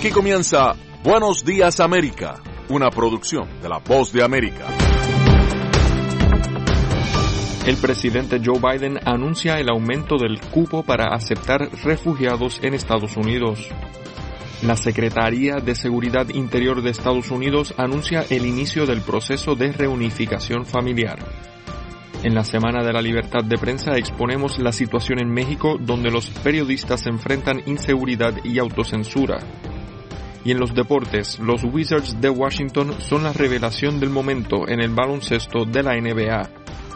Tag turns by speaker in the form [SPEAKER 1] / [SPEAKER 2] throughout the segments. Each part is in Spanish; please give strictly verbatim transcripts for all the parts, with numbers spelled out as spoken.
[SPEAKER 1] Aquí comienza Buenos Días América, una producción de La Voz de América.
[SPEAKER 2] El presidente Joe Biden anuncia el aumento del cupo para aceptar refugiados en Estados Unidos. La Secretaría de Seguridad Interior de Estados Unidos anuncia el inicio del proceso de reunificación familiar. En la Semana de la Libertad de Prensa exponemos la situación en México, donde los periodistas enfrentan inseguridad y autocensura. Y en los deportes, los Wizards de Washington son la revelación del momento en el baloncesto de la N B A.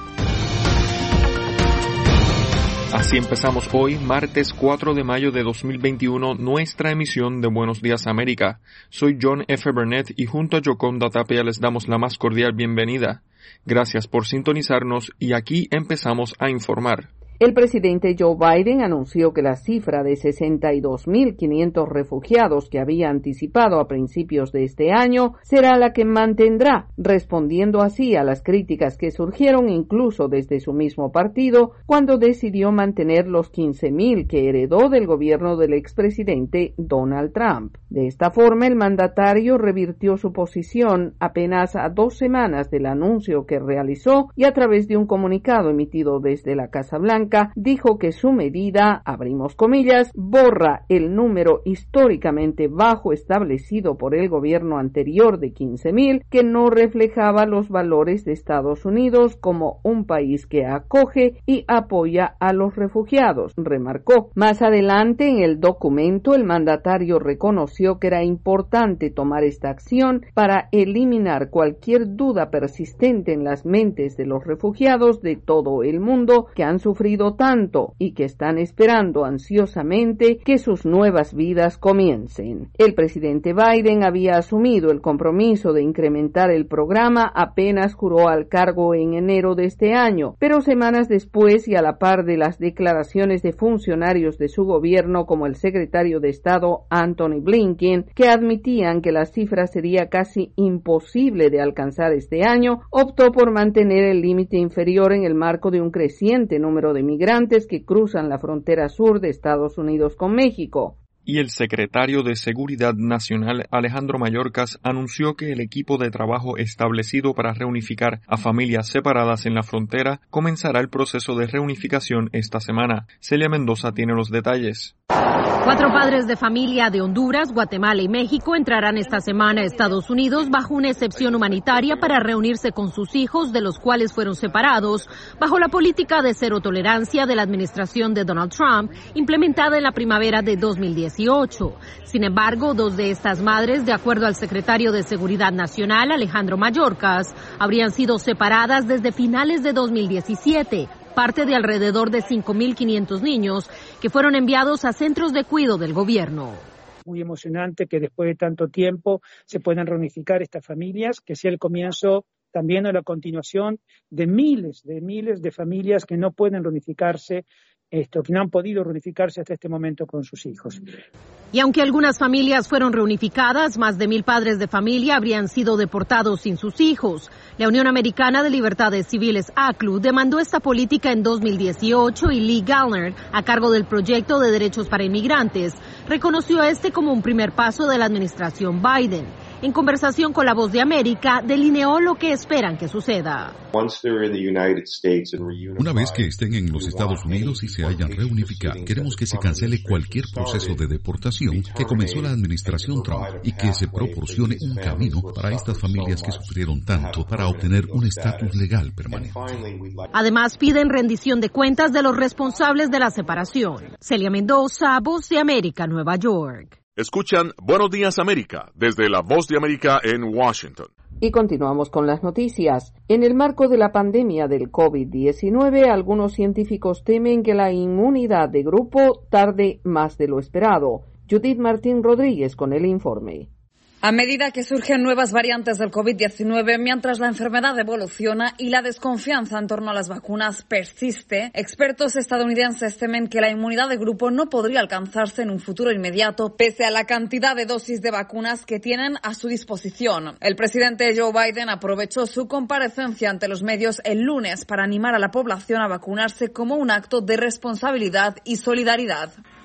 [SPEAKER 2] Así empezamos hoy, martes cuatro de mayo de dos mil veintiuno, nuestra emisión de Buenos Días América. Soy John F. Burnett y junto a Yoconda Tapia les damos la más cordial bienvenida. Gracias por sintonizarnos y aquí empezamos a informar.
[SPEAKER 3] El presidente Joe Biden anunció que la cifra de sesenta y dos mil quinientos refugiados que había anticipado a principios de este año será la que mantendrá, respondiendo así a las críticas que surgieron incluso desde su mismo partido cuando decidió mantener los quince mil que heredó del gobierno del expresidente Donald Trump. De esta forma, el mandatario revirtió su posición apenas a dos semanas del anuncio que realizó y a través de un comunicado emitido desde la Casa Blanca dijo que su medida, abrimos comillas, borra el número históricamente bajo establecido por el gobierno anterior de quince mil, que no reflejaba los valores de Estados Unidos como un país que acoge y apoya a los refugiados, remarcó. Más adelante en el documento, el mandatario reconoció que era importante tomar esta acción para eliminar cualquier duda persistente en las mentes de los refugiados de todo el mundo que han sufrido tanto y que están esperando ansiosamente que sus nuevas vidas comiencen. El presidente Biden había asumido el compromiso de incrementar el programa apenas juró al cargo en enero de este año, pero semanas después y a la par de las declaraciones de funcionarios de su gobierno como el secretario de Estado Antony Blinken, que admitían que la cifra sería casi imposible de alcanzar este año, optó por mantener el límite inferior en el marco de un creciente número de migrantes que cruzan la frontera sur de Estados Unidos con México.
[SPEAKER 2] Y el secretario de Seguridad Nacional, Alejandro Mayorkas, anunció que el equipo de trabajo establecido para reunificar a familias separadas en la frontera comenzará el proceso de reunificación esta semana. Celia Mendoza tiene los detalles.
[SPEAKER 4] Cuatro padres de familia de Honduras, Guatemala y México entrarán esta semana a Estados Unidos bajo una excepción humanitaria para reunirse con sus hijos, de los cuales fueron separados, bajo la política de cero tolerancia de la administración de Donald Trump, implementada en la primavera de dos mil dieciocho. Sin embargo, dos de estas madres, de acuerdo al secretario de Seguridad Nacional, Alejandro Mayorkas, habrían sido separadas desde finales de dos mil diecisiete. Parte de alrededor de cinco mil quinientos niños que fueron enviados a centros de cuidado del gobierno.
[SPEAKER 5] Muy emocionante que después de tanto tiempo se puedan reunificar estas familias, que sea el comienzo también o la continuación de miles, de miles de familias que no pueden reunificarse, esto, que no han podido reunificarse hasta este momento con sus hijos.
[SPEAKER 4] Y aunque algunas familias fueron reunificadas, más de mil padres de familia habrían sido deportados sin sus hijos. La Unión Americana de Libertades Civiles, A C L U, demandó esta política en dos mil dieciocho y Lee Gallner, a cargo del Proyecto de Derechos para Inmigrantes, reconoció este como un primer paso de la administración Biden. En conversación con La Voz de América, delineó lo que esperan que suceda.
[SPEAKER 6] Una vez que estén en los Estados Unidos y se hayan reunificado, queremos que se cancele cualquier proceso de deportación que comenzó la administración Trump y que se proporcione un camino para estas familias que sufrieron tanto para obtener un estatus legal permanente.
[SPEAKER 4] Además, piden rendición de cuentas de los responsables de la separación. Celia Mendoza, Voz de América, Nueva York.
[SPEAKER 1] Escuchan Buenos Días América desde La Voz de América en Washington.
[SPEAKER 3] Y continuamos con las noticias. En el marco de la pandemia del COVID diecinueve, algunos científicos temen que la inmunidad de grupo tarde más de lo esperado. Judith Martín Rodríguez con el informe.
[SPEAKER 7] A medida que surgen nuevas variantes del COVID diecinueve, mientras la enfermedad evoluciona y la desconfianza en torno a las vacunas persiste, expertos estadounidenses temen que la inmunidad de grupo no podría alcanzarse en un futuro inmediato, pese a la cantidad de dosis de vacunas que tienen a su disposición. El presidente Joe Biden aprovechó su comparecencia ante los medios el lunes para animar a la población a vacunarse como un acto de responsabilidad y solidaridad.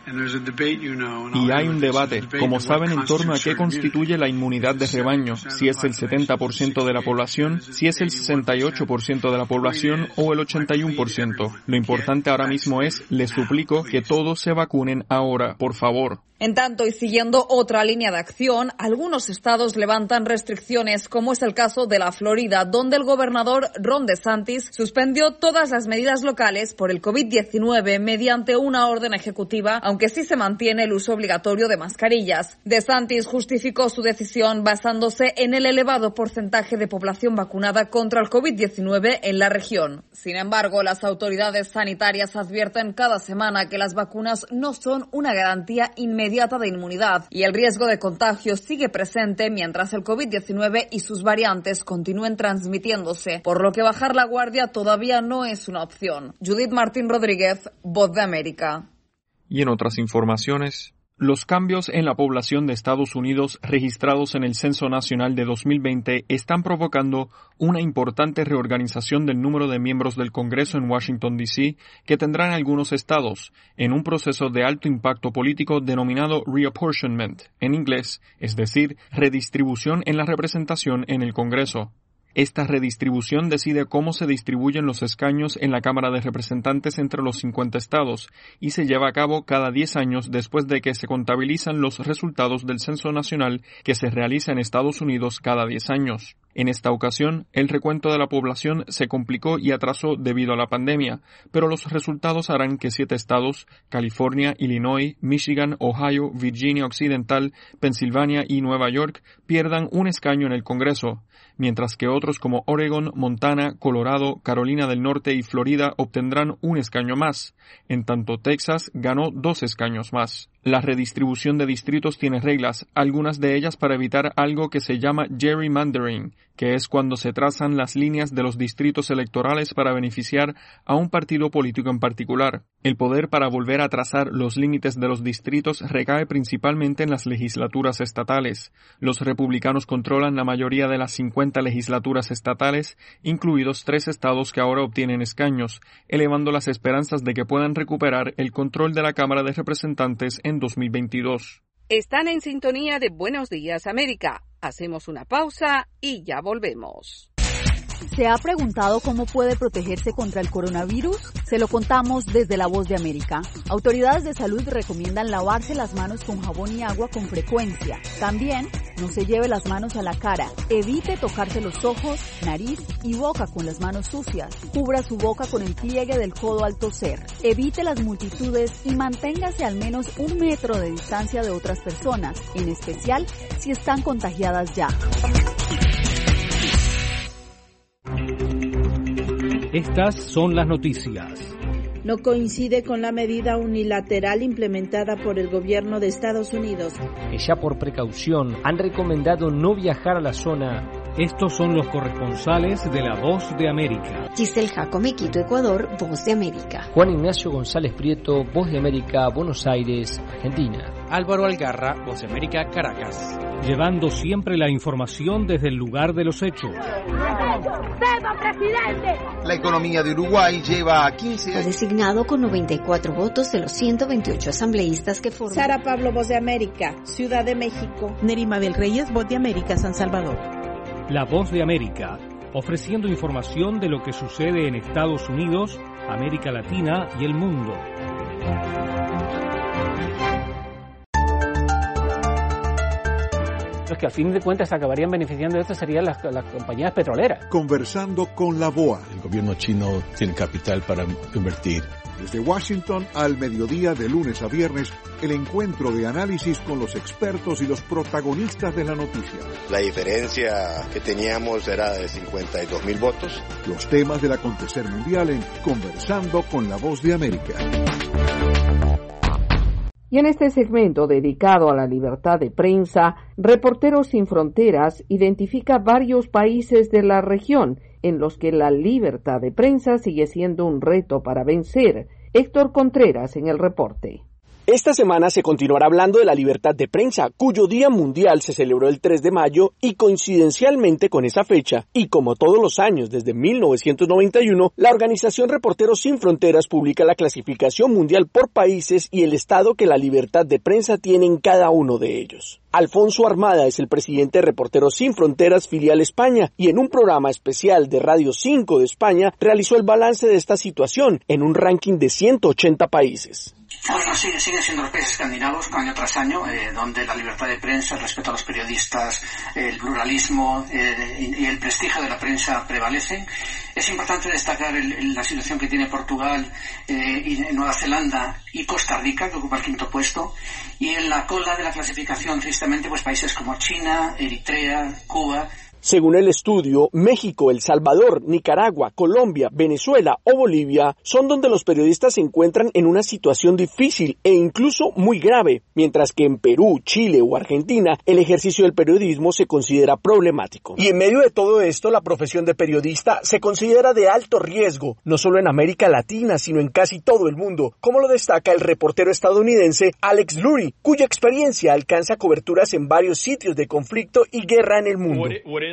[SPEAKER 2] Y hay un debate, como saben, en torno a qué constituye la inmunidad de rebaño, si es el setenta por ciento de la población, si es el sesenta y ocho por ciento de la población o el ochenta y uno por ciento. Lo importante ahora mismo es, les suplico que todos se vacunen ahora, por favor.
[SPEAKER 7] En tanto, y siguiendo otra línea de acción, algunos estados levantan restricciones, como es el caso de la Florida, donde el gobernador Ron DeSantis suspendió todas las medidas locales por el COVID diecinueve mediante una orden ejecutiva, aunque sí se mantiene el uso obligatorio de mascarillas. DeSantis justificó su decisión basándose en el elevado porcentaje de población vacunada contra el COVID diecinueve en la región. Sin embargo, las autoridades sanitarias advierten cada semana que las vacunas no son una garantía inmediata de inmunidad y el riesgo de contagio sigue presente mientras el COVID diecinueve y sus variantes continúen transmitiéndose, por lo que bajar la guardia todavía no es una opción. Judith Martín Rodríguez, Voz de América.
[SPEAKER 2] Y en otras informaciones, los cambios en la población de Estados Unidos registrados en el Censo Nacional de dos mil veinte están provocando una importante reorganización del número de miembros del Congreso en Washington, D C, que tendrán algunos estados, en un proceso de alto impacto político denominado reapportionment, en inglés, es decir, redistribución en la representación en el Congreso. Esta redistribución decide cómo se distribuyen los escaños en la Cámara de Representantes entre los cincuenta estados y se lleva a cabo cada diez años después de que se contabilizan los resultados del Censo Nacional que se realiza en Estados Unidos cada diez años. En esta ocasión, el recuento de la población se complicó y atrasó debido a la pandemia, pero los resultados harán que siete estados, California, Illinois, Michigan, Ohio, Virginia Occidental, Pensilvania y Nueva York, pierdan un escaño en el Congreso, mientras que otros como Oregon, Montana, Colorado, Carolina del Norte y Florida obtendrán un escaño más. En tanto, Texas ganó dos escaños más. La redistribución de distritos tiene reglas, algunas de ellas para evitar algo que se llama gerrymandering, que es cuando se trazan las líneas de los distritos electorales para beneficiar a un partido político en particular. El poder para volver a trazar los límites de los distritos recae principalmente en las legislaturas estatales. Los republicanos controlan la mayoría de las cincuenta legislaturas estatales, incluidos tres estados que ahora obtienen escaños, elevando las esperanzas de que puedan recuperar el control de la Cámara de Representantes en dos mil veintidós.
[SPEAKER 3] Están en sintonía de Buenos Días América. Hacemos una pausa y ya volvemos.
[SPEAKER 8] ¿Se ha preguntado cómo puede protegerse contra el coronavirus? Se lo contamos desde La Voz de América. Autoridades de salud recomiendan lavarse las manos con jabón y agua con frecuencia. También, no se lleve las manos a la cara. Evite tocarse los ojos, nariz y boca con las manos sucias. Cubra su boca con el pliegue del codo al toser. Evite las multitudes y manténgase al menos un metro de distancia de otras personas, en especial si están contagiadas ya.
[SPEAKER 9] Estas son las noticias.
[SPEAKER 10] No coincide con la medida unilateral implementada por el gobierno de Estados Unidos,
[SPEAKER 9] que ya por precaución han recomendado no viajar a la zona. Estos son los corresponsales de La Voz de América.
[SPEAKER 11] Giselle Jacome, Quito, Ecuador, Voz de América.
[SPEAKER 9] Juan Ignacio González Prieto, Voz de América, Buenos Aires, Argentina.
[SPEAKER 12] Álvaro Algarra, Voz de América, Caracas.
[SPEAKER 9] Llevando siempre la información desde el lugar de los hechos.
[SPEAKER 13] ¡Viva, presidente!
[SPEAKER 14] La economía de Uruguay lleva a quince años.
[SPEAKER 11] Fue designado con noventa y cuatro votos de los ciento veintiocho asambleístas que forman.
[SPEAKER 10] Sara Pablo, Voz de América, Ciudad de México.
[SPEAKER 15] Neri Mabel Reyes, Voz de América, San Salvador.
[SPEAKER 9] La Voz de América, ofreciendo información de lo que sucede en Estados Unidos, América Latina y el mundo.
[SPEAKER 16] Los que al fin de cuentas acabarían beneficiando de esto serían las, las compañías petroleras.
[SPEAKER 17] Conversando con la B O A.
[SPEAKER 18] El gobierno chino tiene capital para invertir.
[SPEAKER 17] Desde Washington al mediodía de lunes a viernes, el encuentro de análisis con los expertos y los protagonistas de la noticia.
[SPEAKER 19] La diferencia que teníamos era de cincuenta y dos mil votos.
[SPEAKER 17] Los temas del acontecer mundial en Conversando con la Voz de América.
[SPEAKER 3] Y en este segmento dedicado a la libertad de prensa, Reporteros Sin Fronteras identifica varios países de la región en los que la libertad de prensa sigue siendo un reto para vencer. Héctor Contreras en el reporte.
[SPEAKER 20] Esta semana se continuará hablando de la libertad de prensa, cuyo Día Mundial se celebró el tres de mayo y coincidencialmente con esa fecha, y como todos los años desde mil novecientos noventa y uno, la organización Reporteros Sin Fronteras publica la clasificación mundial por países y el estado que la libertad de prensa tiene en cada uno de ellos. Alfonso Armada es el presidente de Reporteros Sin Fronteras filial España y en un programa especial de Radio cinco de España realizó el balance de esta situación en un ranking de ciento ochenta países.
[SPEAKER 21] Bueno, sigue, siguen siendo los países escandinavos año tras año, eh, donde la libertad de prensa, el respeto a los periodistas, eh, el pluralismo eh, y, y el prestigio de la prensa prevalecen. Es importante destacar el, el, la situación que tiene Portugal, eh, y Nueva Zelanda y Costa Rica, que ocupa el quinto puesto, y en la cola de la clasificación, tristemente, pues países como China, Eritrea, Cuba.
[SPEAKER 20] Según el estudio, México, El Salvador, Nicaragua, Colombia, Venezuela o Bolivia son donde los periodistas se encuentran en una situación difícil e incluso muy grave, mientras que en Perú, Chile o Argentina el ejercicio del periodismo se considera problemático. Y en medio de todo esto, la profesión de periodista se considera de alto riesgo, no solo en América Latina, sino en casi todo el mundo, como lo destaca el reportero estadounidense Alex Lurie, cuya experiencia alcanza coberturas en varios sitios de conflicto y guerra en el mundo.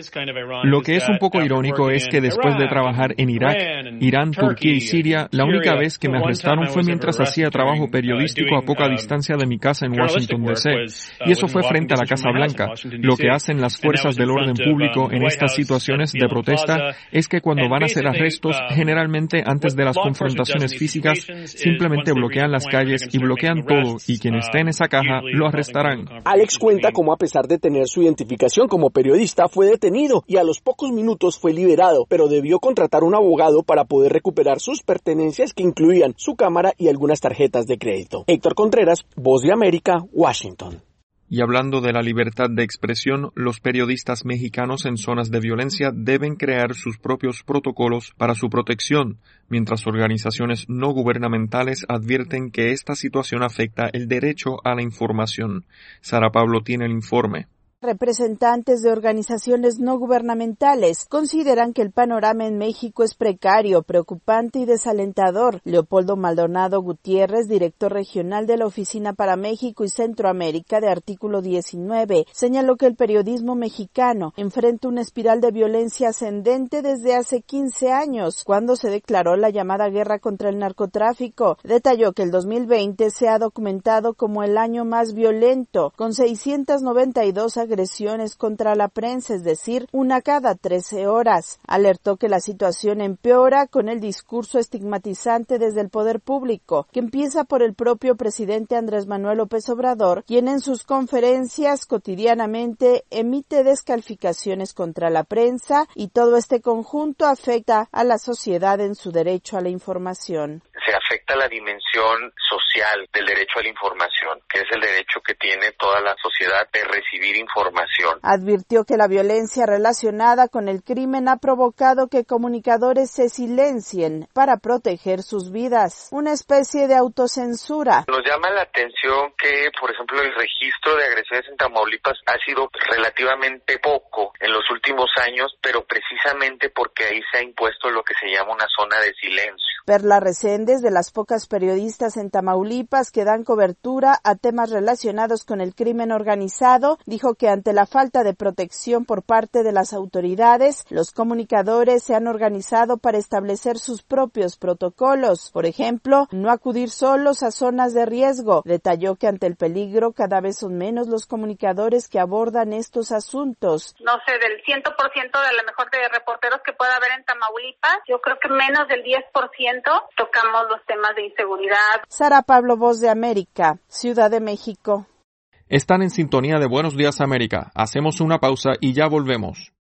[SPEAKER 2] Lo que es un poco irónico es que después de trabajar en Irak, Irán, Turquía y Siria, la única vez que me arrestaron fue mientras hacía trabajo periodístico a poca distancia de mi casa en Washington, D C Y eso fue frente a la Casa Blanca. Lo que hacen las fuerzas del orden público en estas situaciones de protesta es que cuando van a hacer arrestos, generalmente antes de las confrontaciones físicas, simplemente bloquean las calles y bloquean todo, y quien esté en esa caja lo arrestarán.
[SPEAKER 20] Alex cuenta cómo, a pesar de tener su identificación como periodista, fue detenido y a los pocos minutos fue liberado, pero debió contratar un abogado para poder recuperar sus pertenencias que incluían su cámara y algunas tarjetas de crédito. Héctor Contreras, Voz de América, Washington.
[SPEAKER 2] Y hablando de la libertad de expresión, los periodistas mexicanos en zonas de violencia deben crear sus propios protocolos para su protección, mientras organizaciones no gubernamentales advierten que esta situación afecta el derecho a la información. Sara Pablo tiene el informe.
[SPEAKER 10] Representantes de organizaciones no gubernamentales consideran que el panorama en México es precario, preocupante y desalentador. Leopoldo Maldonado Gutiérrez, director regional de la Oficina para México y Centroamérica de Artículo diecinueve, señaló que el periodismo mexicano enfrenta una espiral de violencia ascendente desde hace quince años, cuando se declaró la llamada guerra contra el narcotráfico. Detalló que el dos mil veinte se ha documentado como el año más violento, con seiscientas noventa y dos agresiones contra la prensa, es decir, una cada trece horas. Alertó que la situación empeora con el discurso estigmatizante desde el poder público, que empieza por el propio presidente Andrés Manuel López Obrador, quien en sus conferencias cotidianamente emite descalificaciones contra la prensa, y todo este conjunto afecta a la sociedad en su derecho a la información.
[SPEAKER 22] Se afecta la dimensión social del derecho a la información, que es el derecho que tiene toda la sociedad de recibir información.
[SPEAKER 10] Advirtió que la violencia relacionada con el crimen ha provocado que comunicadores se silencien para proteger sus vidas, una especie de autocensura.
[SPEAKER 22] Nos llama la atención que, por ejemplo, el registro de agresiones en Tamaulipas ha sido relativamente poco en los últimos años, pero precisamente porque ahí se ha impuesto lo que se llama una zona de silencio.
[SPEAKER 10] Perla Reséndez, de las pocas periodistas en Tamaulipas que dan cobertura a temas relacionados con el crimen organizado, dijo que ante la falta de protección por parte de las autoridades, los comunicadores se han organizado para establecer sus propios protocolos. Por ejemplo, no acudir solos a zonas de riesgo. Detalló que ante el peligro cada vez son menos los comunicadores que abordan estos asuntos.
[SPEAKER 23] No sé, del cien por ciento de a lo mejor de reporteros que pueda haber en Tamaulipas, yo creo que menos del diez por ciento tocamos los temas de inseguridad.
[SPEAKER 10] Sara Pablo, Voz de América, Ciudad de México.
[SPEAKER 2] Están en sintonía de Buenos Días América. Hacemos una pausa y ya volvemos.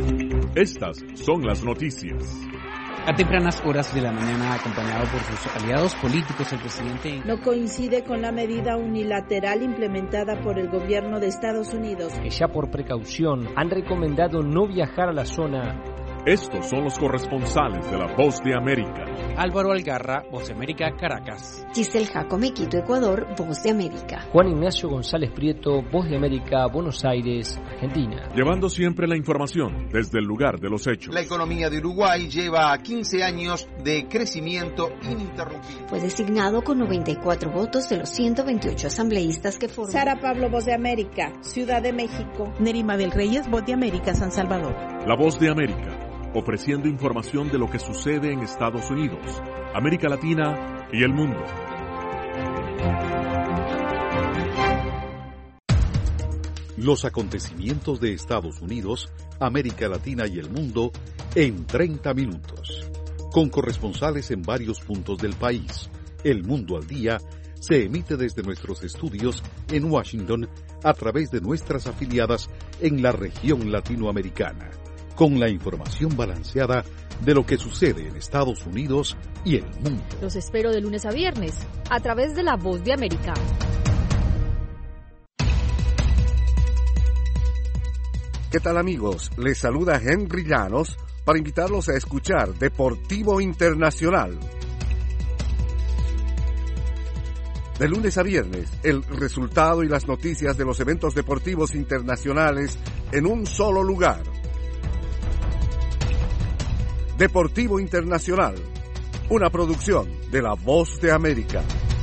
[SPEAKER 1] Estas son las noticias.
[SPEAKER 12] A tempranas horas de la mañana, acompañado por sus aliados políticos, el presidente
[SPEAKER 10] no coincide con la medida unilateral implementada por el gobierno de Estados Unidos,
[SPEAKER 9] que ya por precaución han recomendado no viajar a la zona.
[SPEAKER 1] Estos son los corresponsales de La Voz de América.
[SPEAKER 12] Álvaro Algarra, Voz de América, Caracas.
[SPEAKER 11] Giselle Jacome, Quito, Ecuador, Voz de América.
[SPEAKER 4] Juan Ignacio González Prieto, Voz de América, Buenos Aires, Argentina.
[SPEAKER 1] Llevando siempre la información desde el lugar de los hechos.
[SPEAKER 14] La economía de Uruguay lleva quince años de crecimiento ininterrumpido.
[SPEAKER 11] Fue designado con noventa y cuatro votos de los ciento veintiocho asambleístas que forman.
[SPEAKER 10] Sara Pablo, Voz de América, Ciudad de México.
[SPEAKER 15] Nerima del Reyes, Voz de América, San Salvador.
[SPEAKER 1] La Voz de América, ofreciendo información de lo que sucede en Estados Unidos, América Latina y el mundo.
[SPEAKER 17] Los acontecimientos de Estados Unidos, América Latina y el mundo en treinta minutos. Con corresponsales en varios puntos del país. El Mundo al Día se emite desde nuestros estudios en Washington a través de nuestras afiliadas en la región latinoamericana, con la información balanceada de lo que sucede en Estados Unidos y el mundo.
[SPEAKER 5] Los espero de lunes a viernes, a través de La Voz de América.
[SPEAKER 6] ¿Qué tal, amigos? Les saluda Henry Llanos para invitarlos a escuchar Deportivo Internacional. De lunes a viernes, el resultado y las noticias de los eventos deportivos internacionales en un solo lugar. Deportivo Internacional, una producción de La Voz de América.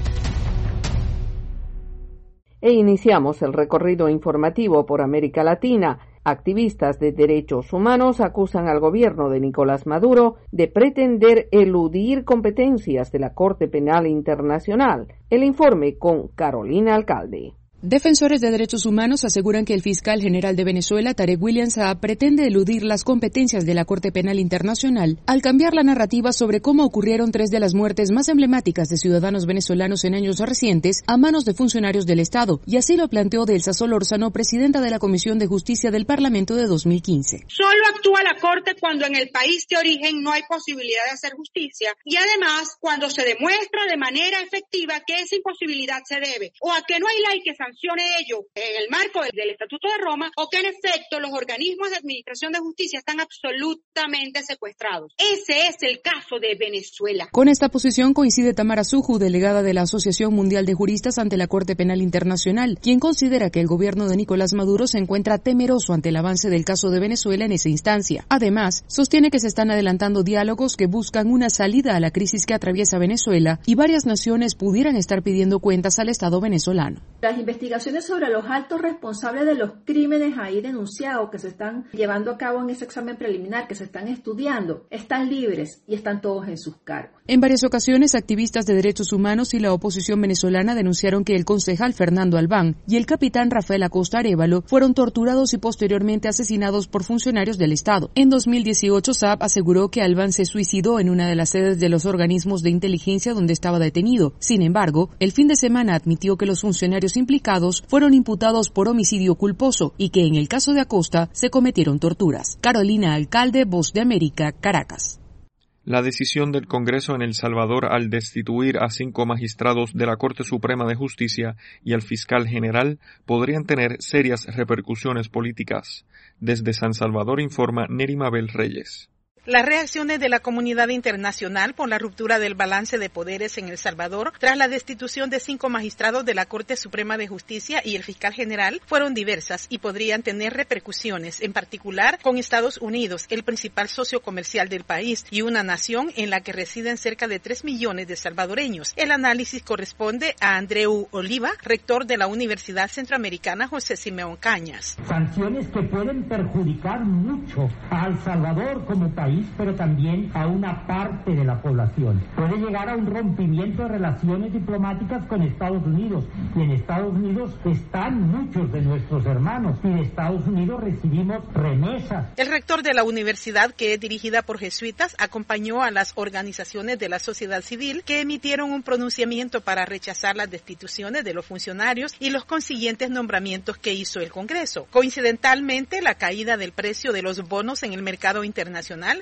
[SPEAKER 3] E iniciamos el recorrido informativo por América Latina. Activistas de derechos humanos acusan al gobierno de Nicolás Maduro de pretender eludir competencias de la Corte Penal Internacional. El informe con Carolina Alcalde.
[SPEAKER 24] Defensores de derechos humanos aseguran que el fiscal general de Venezuela, Tarek William Saab, pretende eludir las competencias de la Corte Penal Internacional al cambiar la narrativa sobre cómo ocurrieron tres de las muertes más emblemáticas de ciudadanos venezolanos en años recientes a manos de funcionarios del Estado, y así lo planteó Delsa Solórzano, presidenta de la Comisión de Justicia del Parlamento de dos mil quince.
[SPEAKER 25] Solo actúa la Corte cuando en el país de origen no hay posibilidad de hacer justicia, y además cuando se demuestra de manera efectiva que esa imposibilidad se debe o a que no hay ley que sancione ello en el marco del, del Estatuto de Roma, o que en efecto los organismos de administración de justicia están absolutamente secuestrados. Ese es el caso de Venezuela.
[SPEAKER 24] Con esta posición coincide Tamara Suju, delegada de la Asociación Mundial de Juristas ante la Corte Penal Internacional, quien considera que el gobierno de Nicolás Maduro se encuentra temeroso ante el avance del caso de Venezuela en esa instancia. Además, sostiene que se están adelantando diálogos que buscan una salida a la crisis que atraviesa Venezuela, y varias naciones pudieran estar pidiendo cuentas al Estado venezolano.
[SPEAKER 26] Las investigaciones sobre los altos responsables de los crímenes ahí denunciados que se están llevando a cabo en ese examen preliminar, que se están estudiando, están libres y están todos en sus cargos.
[SPEAKER 24] En varias ocasiones, activistas de derechos humanos y la oposición venezolana denunciaron que el concejal Fernando Albán y el capitán Rafael Acosta Arévalo fueron torturados y posteriormente asesinados por funcionarios del Estado. En dos mil dieciocho, Saab aseguró que Albán se suicidó en una de las sedes de los organismos de inteligencia donde estaba detenido. Sin embargo, el fin de semana admitió que los funcionarios implicados fueron imputados por homicidio culposo y que en el caso de Acosta se cometieron torturas. Carolina Alcalde, Voz de América, Caracas.
[SPEAKER 2] La decisión del Congreso en El Salvador al destituir a cinco magistrados de la Corte Suprema de Justicia y al fiscal general podrían tener serias repercusiones políticas. Desde San Salvador informa Nerima Bel Reyes.
[SPEAKER 15] Las reacciones de la comunidad internacional por la ruptura del balance de poderes en El Salvador tras la destitución de cinco magistrados de la Corte Suprema de Justicia y el fiscal general fueron diversas y podrían tener repercusiones, en particular con Estados Unidos, el principal socio comercial del país y una nación en la que residen cerca de tres millones de salvadoreños. El análisis corresponde a Andreu Oliva, rector de la Universidad Centroamericana José Simeón Cañas.
[SPEAKER 27] Sanciones que pueden perjudicar mucho a El Salvador como país, pero también a una parte de la población. Puede llegar a un rompimiento de relaciones diplomáticas con Estados Unidos, y en Estados Unidos están muchos de nuestros hermanos, y de Estados Unidos recibimos remesas.
[SPEAKER 15] El rector de la universidad, que es dirigida por jesuitas, acompañó a las organizaciones de la sociedad civil que emitieron un pronunciamiento para rechazar las destituciones de los funcionarios y los consiguientes nombramientos que hizo el Congreso. Coincidentalmente, la caída del precio de los bonos en el mercado internacional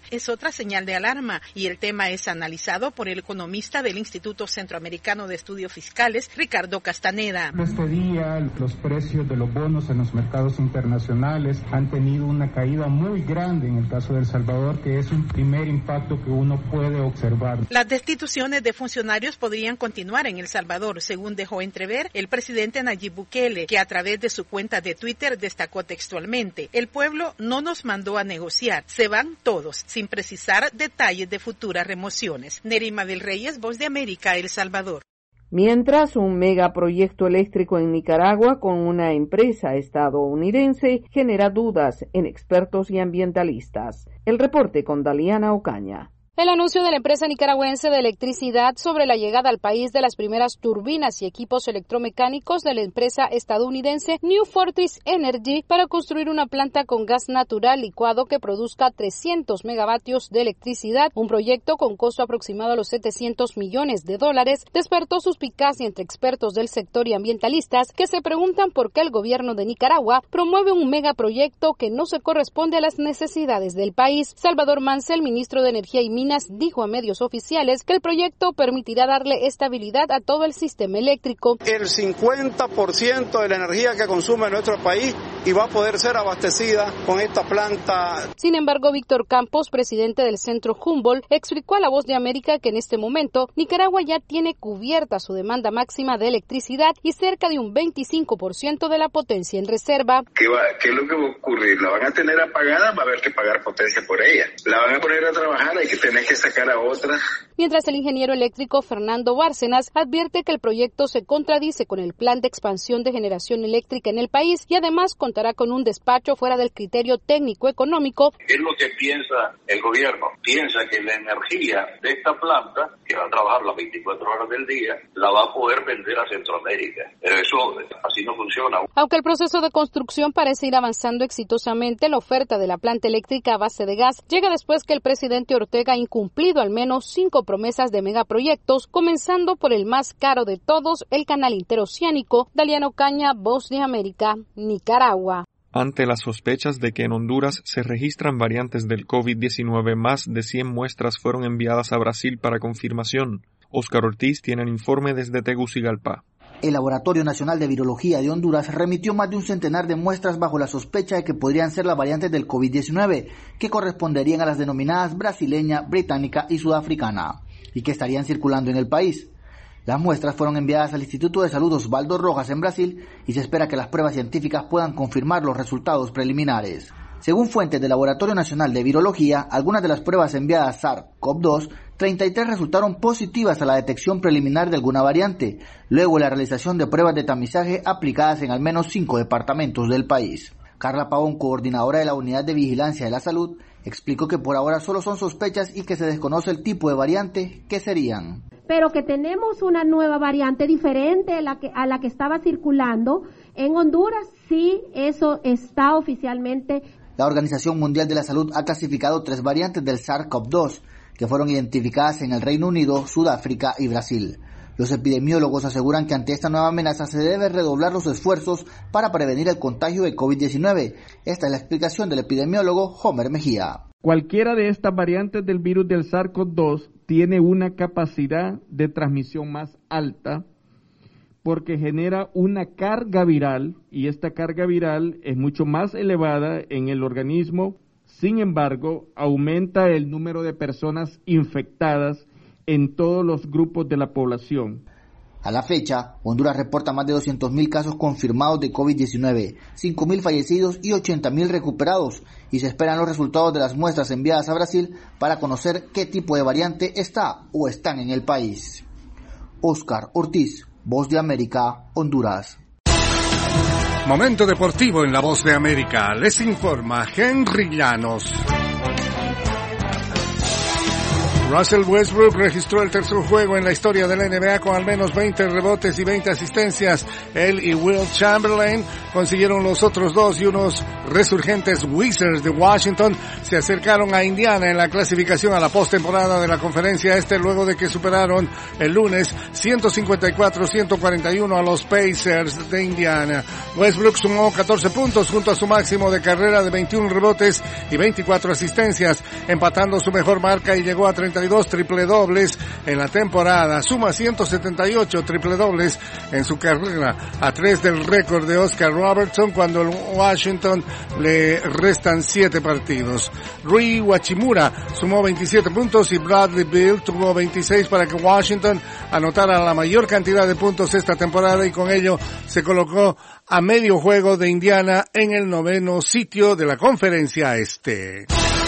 [SPEAKER 15] es otra señal de alarma y el tema es analizado por el economista del Instituto Centroamericano de Estudios Fiscales, Ricardo Castaneda.
[SPEAKER 7] Este día los precios de los bonos en los mercados internacionales han tenido una caída muy grande en el caso de El Salvador, que es un primer impacto que uno puede observar.
[SPEAKER 15] Las destituciones de funcionarios podrían continuar en El Salvador, según dejó entrever el presidente Nayib Bukele, que a través de su cuenta de Twitter destacó textualmente: el pueblo no nos mandó a negociar, se van todos, sin precisar detalles de futuras remociones. Nerima del Reyes, Voz de América, El Salvador.
[SPEAKER 3] Mientras, un megaproyecto eléctrico en Nicaragua con una empresa estadounidense genera dudas en expertos y ambientalistas. El reporte con Daliana Ocaña.
[SPEAKER 8] El anuncio de la empresa nicaragüense de electricidad sobre la llegada al país de las primeras turbinas y equipos electromecánicos de la empresa estadounidense New Fortress Energy para construir una planta con gas natural licuado que produzca trescientos megavatios de electricidad, un proyecto con costo aproximado a los setecientos millones de dólares, despertó suspicacia entre expertos del sector y ambientalistas que se preguntan por qué el gobierno de Nicaragua promueve un megaproyecto que no se corresponde a las necesidades del país. Salvador Mansell, ministro de Energía y Minas, dijo a medios oficiales que el proyecto permitirá darle estabilidad a todo el sistema eléctrico.
[SPEAKER 13] El cincuenta por ciento de la energía que consume nuestro país y va a poder ser abastecida con esta planta.
[SPEAKER 8] Sin embargo, Víctor Campos, presidente del Centro Humboldt, explicó a La Voz de América que en este momento Nicaragua ya tiene cubierta su demanda máxima de electricidad y cerca de un veinticinco por ciento de la potencia en reserva.
[SPEAKER 16] ¿Qué, va, ¿Qué es lo que va a ocurrir? ¿La van a tener apagada? Va a haber que pagar potencia por ella. ¿La van a poner a trabajar? Hay que tener que sacar a otra.
[SPEAKER 8] Mientras el ingeniero eléctrico Fernando Bárcenas advierte que el proyecto se contradice con el plan de expansión de generación eléctrica en el país y además contará con un despacho fuera del criterio técnico económico.
[SPEAKER 18] ¿Qué es lo que piensa el gobierno? Piensa que la energía de esta planta, que va a trabajar las veinticuatro horas del día, la va a poder vender a Centroamérica. Pero eso así no funciona.
[SPEAKER 8] Aunque el proceso de construcción parece ir avanzando exitosamente, la oferta de la planta eléctrica a base de gas llega después que el presidente Ortega incumplido al menos cinco promesas de megaproyectos, comenzando por el más caro de todos, el canal interoceánico. Daliano Caña, Voz de América, Nicaragua.
[SPEAKER 2] Ante las sospechas de que en Honduras se registran variantes del COVID diecinueve, más de cien muestras fueron enviadas a Brasil para confirmación. Óscar Ortiz tiene el informe desde Tegucigalpa.
[SPEAKER 19] El Laboratorio Nacional de Virología de Honduras remitió más de un centenar de muestras bajo la sospecha de que podrían ser las variantes del COVID diecinueve, que corresponderían a las denominadas brasileña, británica y sudafricana, y que estarían circulando en el país. Las muestras fueron enviadas al Instituto de Salud Osvaldo Rojas en Brasil y se espera que las pruebas científicas puedan confirmar los resultados preliminares. Según fuentes del Laboratorio Nacional de Virología, algunas de las pruebas enviadas SARS CoV dos, treinta y tres resultaron positivas a la detección preliminar de alguna variante, luego de la realización de pruebas de tamizaje aplicadas en al menos cinco departamentos del país. Carla Pavón, coordinadora de la Unidad de Vigilancia de la Salud, explicó que por ahora solo son sospechas y que se desconoce el tipo de variante que serían.
[SPEAKER 21] Pero que tenemos una nueva variante diferente a la que, a la que estaba circulando en Honduras, sí, eso está oficialmente.
[SPEAKER 19] La Organización Mundial de la Salud ha clasificado tres variantes del SARS CoV dos, que fueron identificadas en el Reino Unido, Sudáfrica y Brasil. Los epidemiólogos aseguran que ante esta nueva amenaza se debe redoblar los esfuerzos para prevenir el contagio de COVID diecinueve. Esta es la explicación del epidemiólogo Homer Mejía.
[SPEAKER 28] Cualquiera de estas variantes del virus del SARS CoV dos tiene una capacidad de transmisión más alta porque genera una carga viral y esta carga viral es mucho más elevada en el organismo. Sin embargo, aumenta el número de personas infectadas en todos los grupos de la población.
[SPEAKER 19] A la fecha, Honduras reporta más de doscientos mil casos confirmados de COVID diecinueve, cinco mil fallecidos y ochenta mil recuperados, y se esperan los resultados de las muestras enviadas a Brasil para conocer qué tipo de variante está o están en el país. Óscar Ortiz, Voz de América, Honduras.
[SPEAKER 6] Momento deportivo en La Voz de América. Les informa Henry Llanos.
[SPEAKER 4] Russell Westbrook registró el tercer juego en la historia de la N B A con al menos veinte rebotes y veinte asistencias. Él y Will Chamberlain consiguieron los otros dos y unos resurgentes Wizards de Washington se acercaron a Indiana en la clasificación a la postemporada de la Conferencia Este luego de que superaron el lunes ciento cincuenta y cuatro a ciento cuarenta y uno a los Pacers de Indiana. Westbrook sumó catorce puntos junto a su máximo de carrera de veintiún rebotes y veinticuatro asistencias, empatando su mejor marca y llegó a treinta y dos triple dobles en la temporada. Suma ciento setenta y ocho triple dobles en su carrera, a tres del récord de Oscar Robertson cuando el Washington le restan siete partidos. Rui Hachimura sumó veintisiete puntos y Bradley Beal tuvo veintiséis para que Washington anotara la mayor cantidad de puntos esta temporada y con ello se colocó a medio juego de Indiana en el noveno sitio de la Conferencia Este.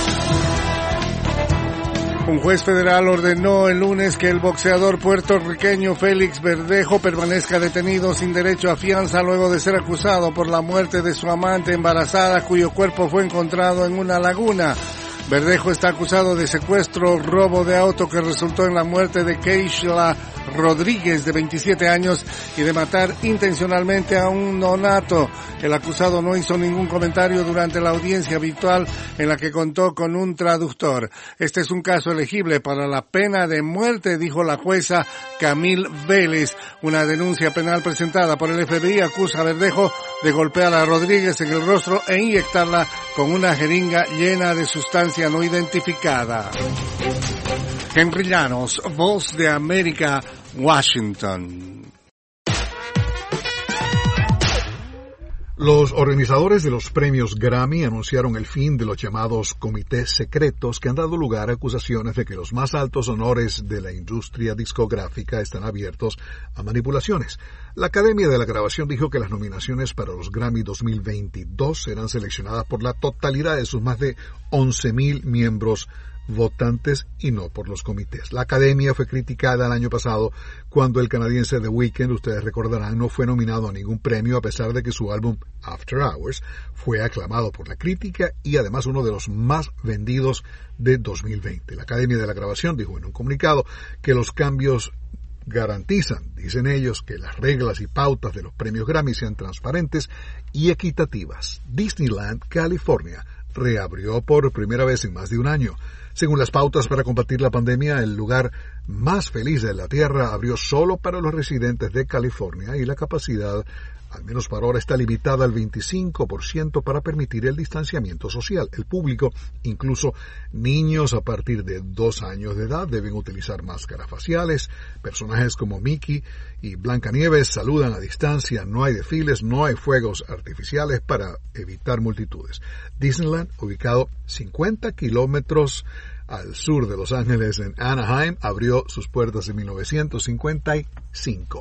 [SPEAKER 4] Un juez federal ordenó el lunes que el boxeador puertorriqueño Félix Verdejo permanezca detenido sin derecho a fianza luego de ser acusado por la muerte de su amante embarazada cuyo cuerpo fue encontrado en una laguna. Verdejo está acusado de secuestro, robo de auto que resultó en la muerte de Keishla Rodríguez, de veintisiete años, y de matar intencionalmente a un nonato. El acusado no hizo ningún comentario durante la audiencia virtual en la que contó con un traductor. Este es un caso elegible para la pena de muerte, dijo la jueza Camille Vélez. Una denuncia penal presentada por el F B I acusa a Verdejo de golpear a Rodríguez en el rostro e inyectarla con una jeringa llena de sustancia no identificada. Henry Llanos, Voz de América, Washington.
[SPEAKER 9] Los organizadores de los premios Grammy anunciaron el fin de los llamados comités secretos que han dado lugar a acusaciones de que los más altos honores de la industria discográfica están abiertos a manipulaciones. La Academia de la Grabación dijo que las nominaciones para los Grammy dos mil veintidós serán seleccionadas por la totalidad de sus más de once mil miembros votantes y no por los comités. La Academia fue criticada el año pasado cuando el canadiense The Weeknd, ustedes recordarán, no fue nominado a ningún premio a pesar de que su álbum After Hours fue aclamado por la crítica y además uno de los más vendidos de dos mil veinte. La Academia de la Grabación dijo en un comunicado que los cambios garantizan, dicen ellos, que las reglas y pautas de los premios Grammy sean transparentes y equitativas. Disneyland, California, reabrió por primera vez en más de un año. Según las pautas para combatir la pandemia, el lugar más feliz de la Tierra abrió solo para los residentes de California y la capacidad, al menos por ahora, está limitada al veinticinco por ciento para permitir el distanciamiento social. El público, incluso niños a partir de dos años de edad, deben utilizar máscaras faciales. Personajes como Mickey y Blancanieves saludan a distancia. No hay desfiles, no hay fuegos artificiales para evitar multitudes. Disneyland, ubicado cincuenta kilómetros al sur de Los Ángeles, en Anaheim, abrió sus puertas en mil novecientos cincuenta y cinco.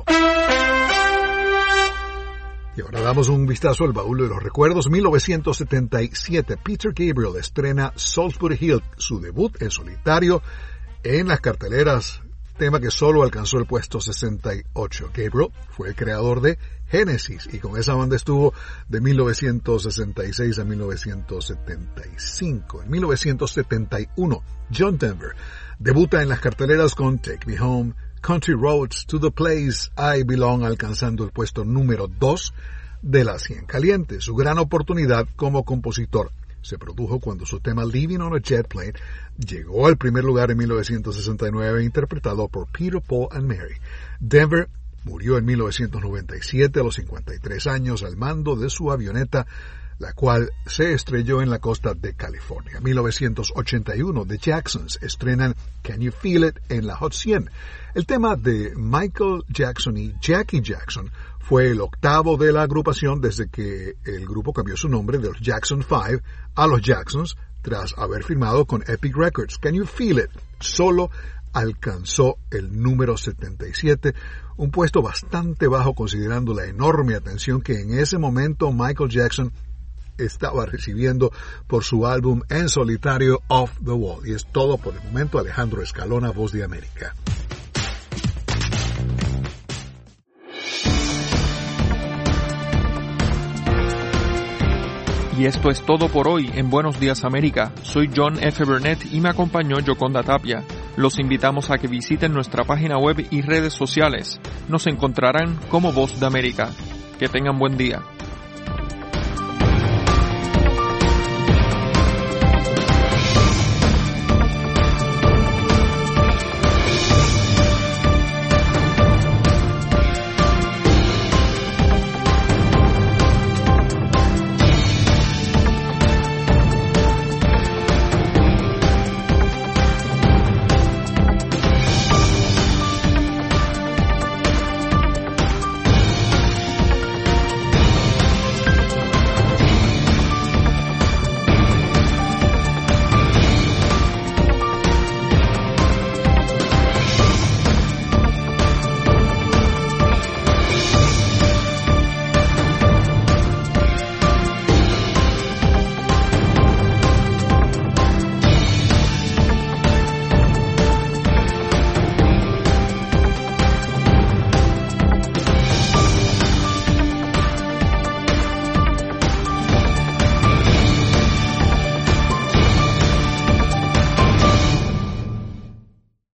[SPEAKER 9] Y ahora damos un vistazo al baúl de los recuerdos. mil novecientos setenta y siete, Peter Gabriel estrena Salisbury Hill, su debut en solitario en las carteleras, tema que solo alcanzó el puesto sesenta y ocho. Gabriel fue el creador de Genesis y con esa banda estuvo de mil novecientos sesenta y seis a mil novecientos setenta y cinco. En mil novecientos setenta y uno, John Denver debuta en las carteleras con Take Me Home, Country Roads to the Place I Belong, alcanzando el puesto número dos de las cien calientes. Su gran oportunidad como compositor se produjo cuando su tema Living on a Jet Plane llegó al primer lugar en mil novecientos sesenta y nueve, interpretado por Peter, Paul and Mary. Denver murió en mil novecientos noventa y siete a los cincuenta y tres años al mando de su avioneta, la cual se estrelló en la costa de California. En mil novecientos ochenta y uno, The Jacksons estrenan Can You Feel It en la Hot cien. El tema de Michael Jackson y Jackie Jackson fue el octavo de la agrupación desde que el grupo cambió su nombre de los Jackson Five a los Jacksons tras haber firmado con Epic Records. Can You Feel It solo alcanzó el número setenta y siete, un puesto bastante bajo considerando la enorme atención que en ese momento Michael Jackson estaba recibiendo por su álbum en solitario Off the Wall. Y es todo por el momento. Alejandro Escalona, Voz de América.
[SPEAKER 2] Y esto es todo por hoy en Buenos Días América. Soy John F. Burnett y me acompañó Yoconda Tapia. Los invitamos a que visiten nuestra página web y redes sociales. Nos encontrarán como Voz de América. Que tengan buen día.